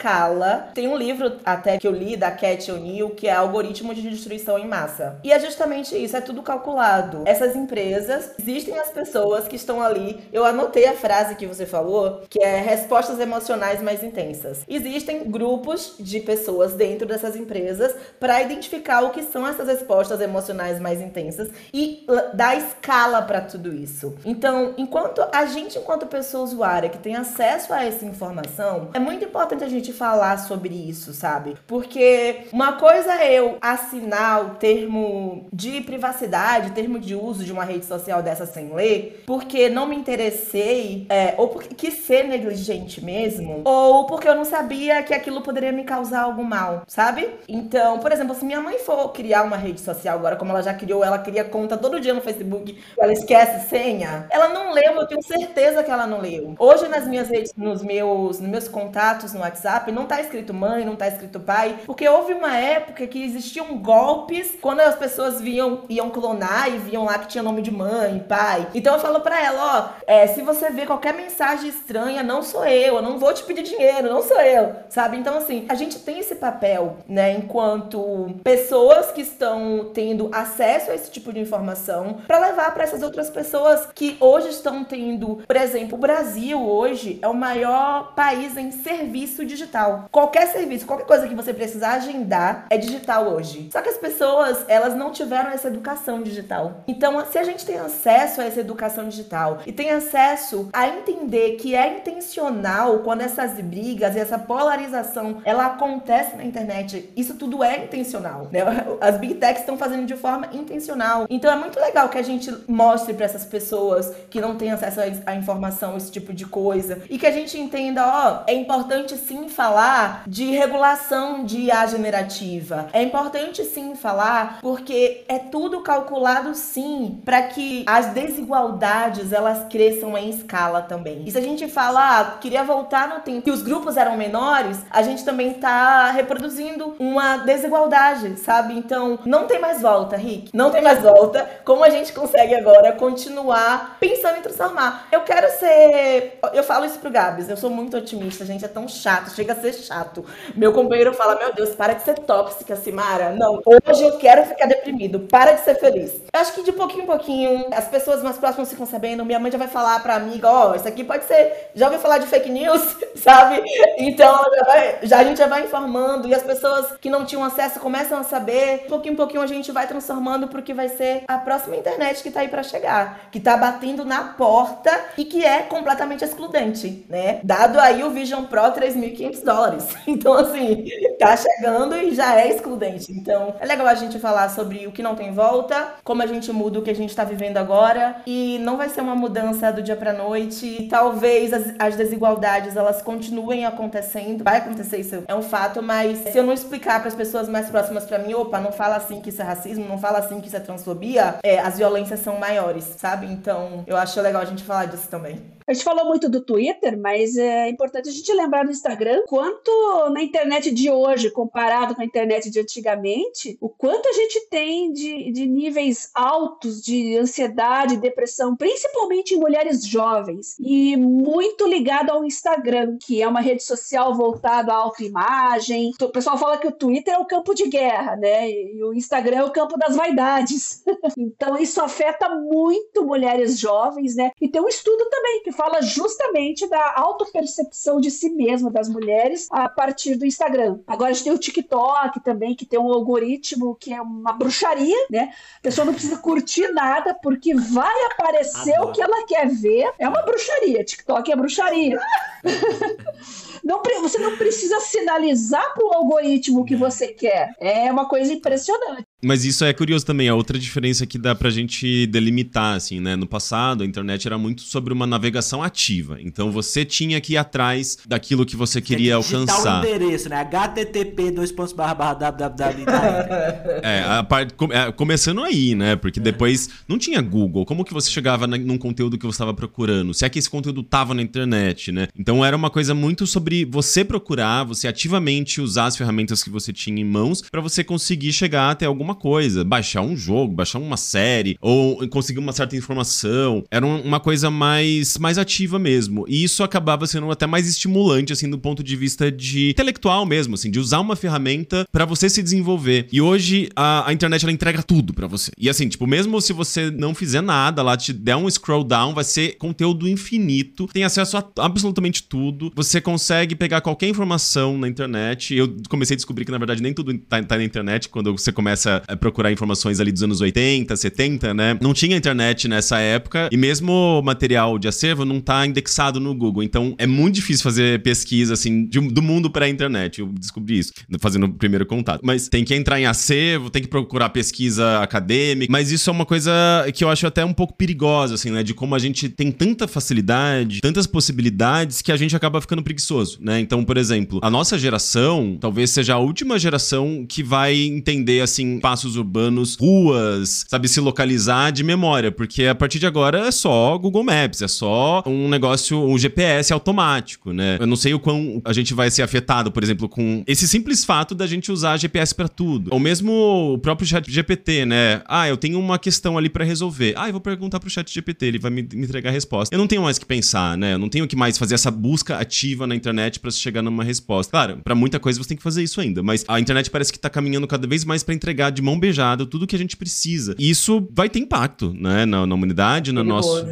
escala. Tem um livro até que eu li da Cat O'Neill, que é Algoritmo de Destruição em Massa. E é justamente isso, é tudo calculado. Essas empresas, existem as pessoas que estão ali. Eu anotei a frase que você falou, que é respostas emocionais mais intensas. Existem grupos de pessoas dentro dessas empresas para identificar o que são essas respostas emocionais mais intensas e dar escala para tudo isso. Então, enquanto pessoa usuária que tem acesso a essa informação, é muito importante a gente falar sobre isso, sabe? Porque uma coisa é eu assinar o termo de privacidade, termo de uso de uma rede social dessa sem ler, porque não me interessei, ou porque quis ser negligente mesmo, ou porque eu não sabia que aquilo poderia me causar algum mal, sabe? Então, por exemplo, se minha mãe for criar uma rede social agora, como ela já criou, ela cria conta todo dia no Facebook, ela esquece senha, ela não leu, eu tenho certeza que ela não leu. Hoje nas minhas redes, nos meus contatos no WhatsApp, não tá escrito mãe, não tá escrito pai, porque houve uma época que existiam golpes quando as pessoas iam clonar e viam lá que tinha nome de mãe, pai. Então eu falo pra ela, se você ver qualquer mensagem estranha, não sou eu não vou te pedir dinheiro, não sou eu, sabe? Então assim, a gente tem esse papel, né, enquanto pessoas que estão tendo acesso a esse tipo de informação, pra levar pra essas outras pessoas que hoje estão tendo, por exemplo, o Brasil hoje é o maior país em serviço digital. Qualquer serviço, qualquer coisa que você precisar agendar é digital hoje. Só que as pessoas, elas não tiveram essa educação digital. Então, se a gente tem acesso a essa educação digital e tem acesso a entender que é intencional quando essas brigas e essa polarização, ela acontece na internet, isso tudo é intencional, né? As Big Techs estão fazendo de forma intencional. Então, é muito legal que a gente mostre para essas pessoas que não têm acesso à informação, esse tipo de coisa, e que a gente entenda, é importante sim falar de regulação de IA generativa. É importante sim falar porque é tudo calculado sim para que as desigualdades elas cresçam em escala também. E se a gente fala, queria voltar no tempo que os grupos eram menores, a gente também tá reproduzindo uma desigualdade, sabe? Então, não tem mais volta, Rick. Não tem mais volta. Como a gente consegue agora continuar pensando em transformar? Eu falo isso pro Gabs, eu sou muito otimista, gente, é tão chato, chega a ser chato. Meu companheiro fala, meu Deus, para de ser tóxica, Simara. Não, hoje eu quero ficar deprimido, para de ser feliz. Eu acho que de pouquinho em pouquinho, as pessoas mais próximas ficam sabendo, minha mãe já vai falar pra amiga, isso aqui pode ser, já ouviu falar de fake news, sabe? Então, a gente já vai informando, e as pessoas que não tinham acesso começam a saber, de pouquinho em pouquinho a gente vai transformando porque vai ser a próxima internet que tá aí pra chegar, que tá batendo na porta e que é completamente excludente, né? Dado aí o Vision Pro $3.500. Então, assim, tá chegando e já é excludente. Então, é legal a gente falar sobre o que não tem volta, como a gente muda o que a gente tá vivendo agora, e não vai ser uma mudança do dia pra noite. Talvez as desigualdades, elas continuem acontecendo. Vai acontecer, isso é um fato, mas se eu não explicar pras pessoas mais próximas pra mim, não fala assim que isso é racismo, não fala assim que isso é transfobia, as violências são maiores, sabe? Então, eu acho legal a gente falar disso também. A gente falou muito do Twitter, mas é importante a gente lembrar no Instagram quanto na internet de hoje, comparado com a internet de antigamente, o quanto a gente tem de níveis altos de ansiedade, depressão, principalmente em mulheres jovens, e muito ligado ao Instagram, que é uma rede social voltada à autoimagem. O pessoal fala que o Twitter é o campo de guerra, né? E o Instagram é o campo das vaidades. Então isso afeta muito mulheres jovens, né? E tem um estudo também que fala justamente da autopercepção de si mesma das mulheres a partir do Instagram. Agora a gente tem o TikTok também, que tem um algoritmo que é uma bruxaria, né? A pessoa não precisa curtir nada porque vai aparecer o que ela quer ver. É uma bruxaria. TikTok é bruxaria. Você não precisa sinalizar para o algoritmo o que você quer. É uma coisa impressionante. Mas isso é curioso também, a outra diferença que dá pra gente delimitar, assim, né? No passado, a internet era muito sobre uma navegação ativa. Então, você tinha que ir atrás daquilo que você queria alcançar. O endereço, né? http://www. Começando aí, né? Porque depois não tinha Google. Como que você chegava num conteúdo que você estava procurando? Se é que esse conteúdo tava na internet, né? Então, era uma coisa muito sobre você procurar, você ativamente usar as ferramentas que você tinha em mãos pra você conseguir chegar até alguma alguma coisa, baixar um jogo, baixar uma série, ou conseguir uma certa informação. Era uma coisa mais ativa mesmo. E isso acabava sendo até mais estimulante, assim, do ponto de vista de intelectual mesmo, assim, de usar uma ferramenta pra você se desenvolver. E hoje a internet, ela entrega tudo pra você. E assim, tipo, mesmo se você não fizer nada lá, te der um scroll down, vai ser conteúdo infinito, tem acesso a absolutamente tudo. Você consegue pegar qualquer informação na internet. Eu comecei a descobrir que, na verdade, nem tudo tá na internet quando você começa a procurar informações ali dos anos 80, 70, né? Não tinha internet nessa época e mesmo o material de acervo não tá indexado no Google. Então, é muito difícil fazer pesquisa, assim, do mundo pra internet. Eu descobri isso, fazendo o primeiro contato. Mas tem que entrar em acervo, tem que procurar pesquisa acadêmica. Mas isso é uma coisa que eu acho até um pouco perigosa, assim, né? De como a gente tem tanta facilidade, tantas possibilidades que a gente acaba ficando preguiçoso, né? Então, por exemplo, a nossa geração talvez seja a última geração que vai entender, assim, espaços urbanos, ruas, sabe, se localizar de memória, porque a partir de agora é só Google Maps, é só um negócio, um GPS automático, né? Eu não sei o quão a gente vai ser afetado, por exemplo, com esse simples fato da gente usar GPS pra tudo. Ou mesmo o próprio ChatGPT, né? Eu tenho uma questão ali pra resolver. Eu vou perguntar pro ChatGPT, ele vai me entregar a resposta. Eu não tenho mais que pensar, né? Eu não tenho que mais fazer essa busca ativa na internet pra chegar numa resposta. Claro, pra muita coisa você tem que fazer isso ainda, mas a internet parece que tá caminhando cada vez mais pra entregar de mão beijada tudo que a gente precisa. E isso vai ter impacto, né? Na humanidade, na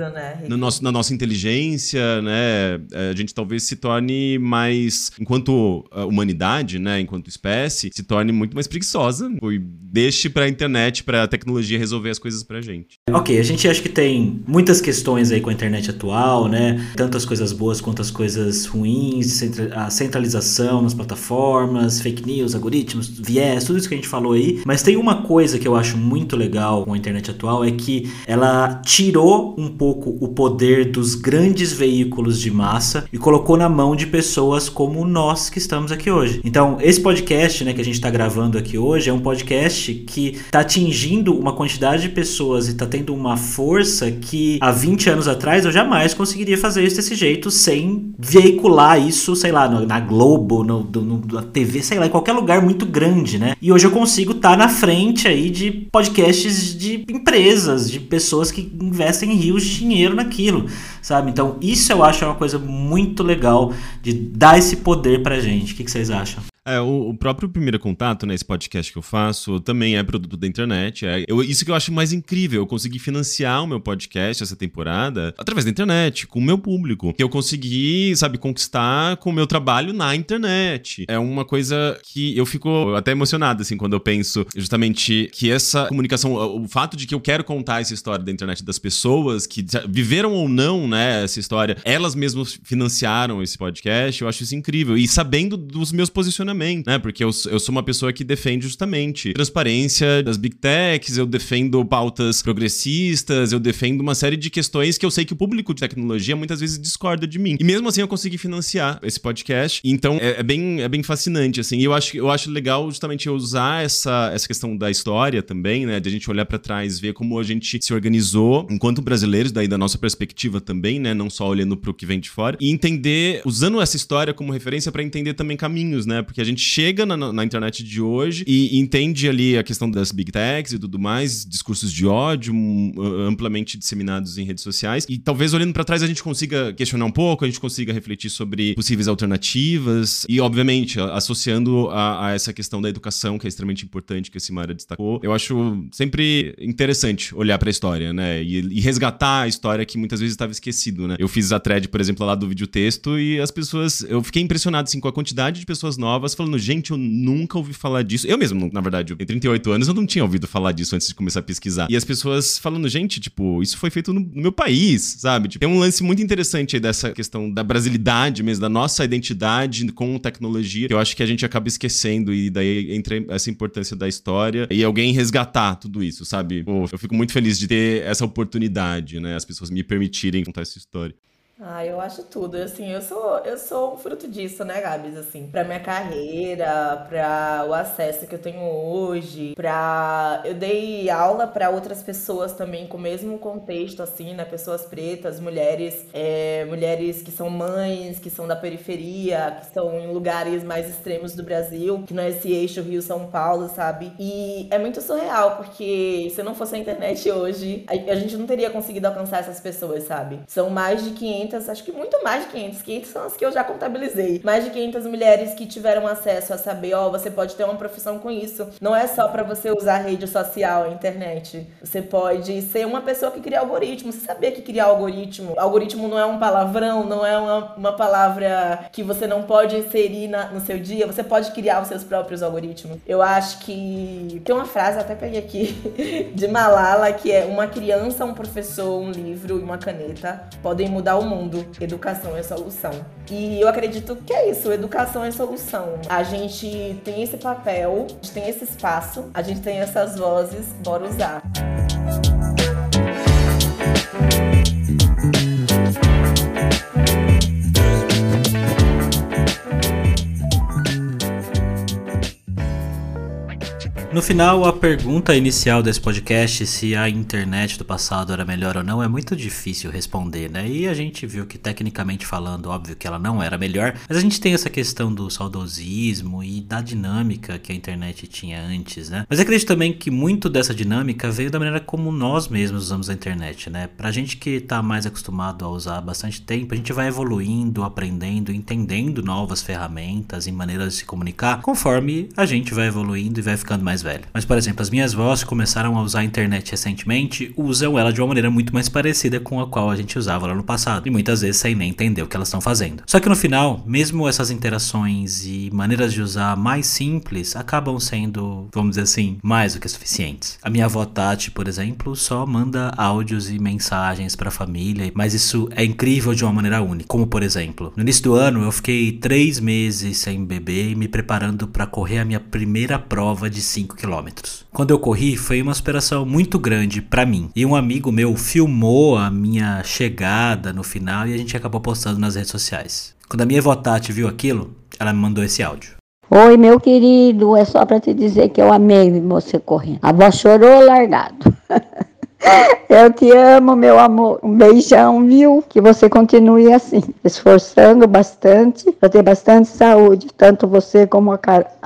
nossa inteligência, né? A gente talvez se torne mais, enquanto humanidade, né? Enquanto espécie, se torne muito mais preguiçosa e deixe pra internet, pra tecnologia resolver as coisas pra gente. Ok, a gente acha que tem muitas questões aí com a internet atual, né? Tanto as coisas boas quanto as coisas ruins, a centralização nas plataformas, fake news, algoritmos, viés, tudo isso que a gente falou aí. Mas tem uma coisa que eu acho muito legal com a internet atual, é que ela tirou um pouco o poder dos grandes veículos de massa e colocou na mão de pessoas como nós que estamos aqui hoje. Então, esse podcast, né, que a gente está gravando aqui hoje, é um podcast que está atingindo uma quantidade de pessoas e está tendo uma força que há 20 anos atrás eu jamais conseguiria fazer isso desse jeito sem veicular isso, sei lá, na Globo, na TV, sei lá, em qualquer lugar muito grande, né? E hoje eu consigo estar na frente aí de podcasts de empresas, de pessoas que investem rios de dinheiro naquilo, sabe? Então isso eu acho uma coisa muito legal de dar esse poder pra gente. O que vocês acham? O próprio Primeiro Contato, né, esse podcast que eu faço, também é produto da internet. Isso que eu acho mais incrível, eu consegui financiar o meu podcast essa temporada através da internet, com o meu público. Que eu consegui, sabe, conquistar com o meu trabalho na internet. É uma coisa que eu fico até emocionado, assim, quando eu penso justamente que essa comunicação, o fato de que eu quero contar essa história da internet das pessoas que viveram ou não, né, essa história, elas mesmas financiaram esse podcast, eu acho isso incrível. E sabendo dos meus posicionamentos, né? Porque eu sou uma pessoa que defende justamente transparência das big techs, eu defendo pautas progressistas, eu defendo uma série de questões que eu sei que o público de tecnologia muitas vezes discorda de mim. E mesmo assim eu consegui financiar esse podcast. Então é bem fascinante, assim. E eu acho legal justamente usar essa questão da história também, né? De a gente olhar pra trás, ver como a gente se organizou enquanto brasileiros, daí da nossa perspectiva também, né? Não só olhando pro que vem de fora. E entender, usando essa história como referência pra entender também caminhos, né? Porque a gente chega na internet de hoje e entende ali a questão das big techs e tudo mais, discursos de ódio amplamente disseminados em redes sociais, e talvez olhando pra trás a gente consiga questionar um pouco, a gente consiga refletir sobre possíveis alternativas e, obviamente, associando a essa questão da educação, que é extremamente importante, que a Simara destacou. Eu acho sempre interessante olhar pra história, né, e resgatar a história que muitas vezes estava esquecido, né. Eu fiz a thread, por exemplo, lá do videotexto e as pessoas, eu fiquei impressionado, assim, com a quantidade de pessoas novas falando, gente, eu nunca ouvi falar disso. Eu mesmo, na verdade, eu tenho 38 anos, eu não tinha ouvido falar disso antes de começar a pesquisar. E as pessoas falando, gente, tipo, isso foi feito no meu país, sabe? Tipo, tem um lance muito interessante aí dessa questão da brasilidade mesmo, da nossa identidade com tecnologia, que eu acho que a gente acaba esquecendo, e daí entra essa importância da história e alguém resgatar tudo isso, sabe? Pô, eu fico muito feliz de ter essa oportunidade, né? As pessoas me permitirem contar essa história. Ah, eu acho tudo. Assim, eu sou um fruto disso, né, Gabs? Assim, pra minha carreira, pra o acesso que eu tenho hoje, eu dei aula pra outras pessoas também com o mesmo contexto, assim, né? Pessoas pretas, mulheres, mulheres que são mães, que são da periferia, que estão em lugares mais extremos do Brasil, que não é esse eixo Rio-São Paulo, sabe? E é muito surreal, porque se não fosse a internet hoje, a gente não teria conseguido alcançar essas pessoas, sabe? São mais de 500, acho que muito mais de 500 são as que eu já contabilizei. Mais de 500 mulheres que tiveram acesso a saber, você pode ter uma profissão com isso. Não é só pra você usar a rede social, a internet. Você pode ser uma pessoa que cria algoritmo. Você sabia que criar algoritmo? Algoritmo não é um palavrão, não é uma palavra que você não pode inserir no seu dia. Você pode criar os seus próprios algoritmos. Eu acho que tem uma frase, até peguei aqui, de Malala, que é: uma criança, um professor, um livro e uma caneta podem mudar o mundo. Educação é solução. E eu acredito que é isso, educação é solução. A gente tem esse papel, a gente tem esse espaço, a gente tem essas vozes, bora usar. No final, a pergunta inicial desse podcast, se a internet do passado era melhor ou não, é muito difícil responder, né? E a gente viu que, tecnicamente falando, óbvio que ela não era melhor, mas a gente tem essa questão do saudosismo e da dinâmica que a internet tinha antes, né? Mas eu acredito também que muito dessa dinâmica veio da maneira como nós mesmos usamos a internet, né? Pra gente que tá mais acostumado a usar há bastante tempo, a gente vai evoluindo, aprendendo, entendendo novas ferramentas e maneiras de se comunicar conforme a gente vai evoluindo e vai ficando mais velho. Mas, por exemplo, as minhas vós começaram a usar a internet recentemente, usam ela de uma maneira muito mais parecida com a qual a gente usava lá no passado, e muitas vezes sem nem entender o que elas estão fazendo. Só que no final, mesmo essas interações e maneiras de usar mais simples acabam sendo, vamos dizer assim, mais do que suficientes. A minha avó Tati, por exemplo, só manda áudios e mensagens pra família, mas isso é incrível de uma maneira única. Como, por exemplo, no início do ano eu fiquei 3 meses sem beber e me preparando pra correr a minha primeira prova de 5 quilômetros. Quando eu corri, foi uma superação muito grande pra mim. E um amigo meu filmou a minha chegada no final e a gente acabou postando nas redes sociais. Quando a minha avó Tati viu aquilo, ela me mandou esse áudio. Oi, meu querido, é só pra te dizer que eu amei você correndo. A avó chorou largado. Eu te amo, meu amor. Um beijão, viu? Que você continue assim, esforçando bastante para ter bastante saúde, tanto você como a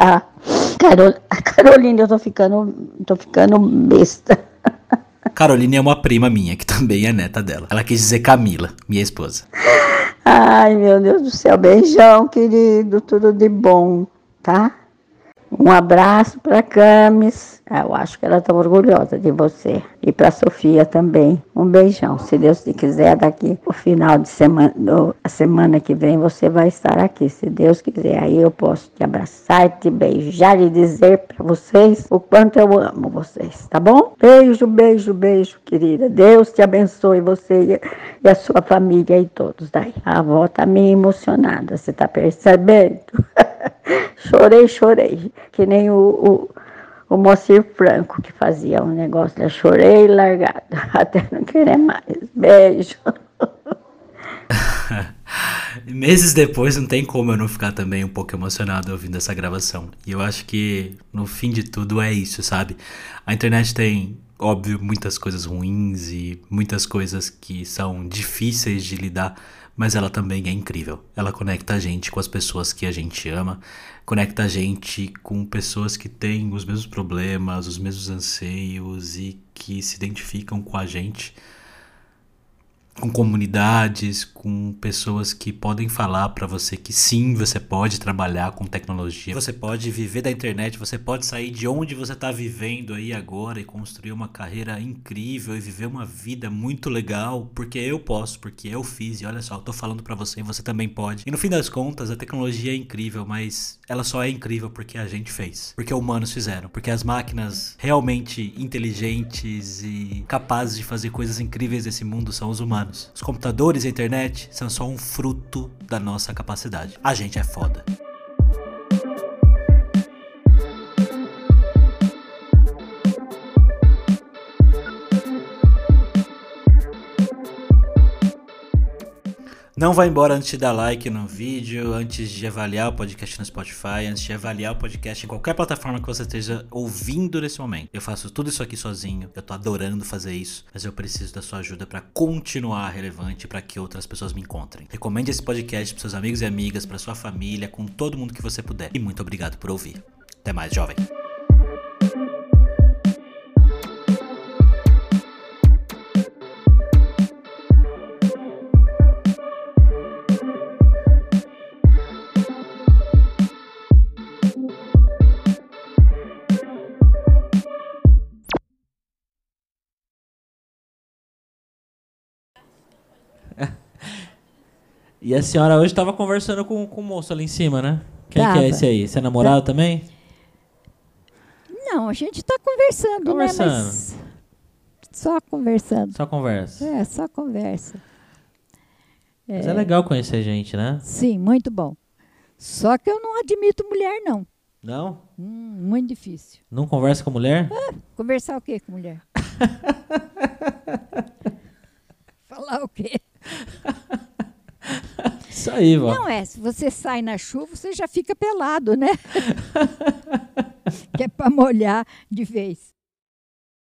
Carolina. Eu tô ficando besta. Carolina é uma prima minha, que também é neta dela. Ela quis dizer Camila, minha esposa. Ai, meu Deus do céu. Beijão, querido. Tudo de bom, tá? Um abraço para Camis. Eu acho que ela está orgulhosa de você. E para Sofia também. Um beijão. Se Deus te quiser, daqui o final de semana, a semana que vem, você vai estar aqui. Se Deus quiser, aí eu posso te abraçar, te beijar e dizer para vocês o quanto eu amo vocês. Tá bom? Beijo, beijo, beijo, querida. Deus te abençoe, você e a sua família e todos daí. A avó tá meio emocionada. Você tá percebendo? Chorei. Que nem o Moacir Franco, que fazia um negócio, eu chorei largado, até não querer mais. Beijo. Meses depois, não tem como eu não ficar também um pouco emocionado ouvindo essa gravação. E eu acho que, no fim de tudo, é isso, sabe? A internet tem, óbvio, muitas coisas ruins e muitas coisas que são difíceis de lidar, mas ela também é incrível. Ela conecta a gente com as pessoas que a gente ama, conecta a gente com pessoas que têm os mesmos problemas, os mesmos anseios e que se identificam com a gente, com comunidades, com pessoas que podem falar pra você que sim, você pode trabalhar com tecnologia, você pode viver da internet, você pode sair de onde você tá vivendo aí agora e construir uma carreira incrível e viver uma vida muito legal, porque eu posso, porque eu fiz, e olha só, eu tô falando pra você e você também pode. E no fim das contas, a tecnologia é incrível, mas ela só é incrível porque a gente fez, porque humanos fizeram, porque as máquinas realmente inteligentes e capazes de fazer coisas incríveis nesse mundo são os humanos. Os computadores e a internet são só um fruto da nossa capacidade. A gente é foda. Não vai embora antes de dar like no vídeo, antes de avaliar o podcast no Spotify, antes de avaliar o podcast em qualquer plataforma que você esteja ouvindo nesse momento. Eu faço tudo isso aqui sozinho, eu tô adorando fazer isso, mas eu preciso da sua ajuda para continuar relevante, para que outras pessoas me encontrem. Recomende esse podcast para seus amigos e amigas, para sua família, com todo mundo que você puder. E muito obrigado por ouvir. Até mais, jovem. E a senhora hoje estava conversando com o moço ali em cima, né? Quem que Tava. é esse aí? Esse é namorado também? Não, a gente está conversando, Conversando. né? Mas só conversando. Só conversa. É, só conversa. Mas é legal conhecer gente, né? Sim, muito bom. Só que eu não admito mulher, não. Não? Muito difícil. Não conversa com mulher? Conversar o quê com mulher? Falar o quê? Isso aí, vó. Não é, se você sai na chuva, você já fica pelado, né? Que é para molhar de vez.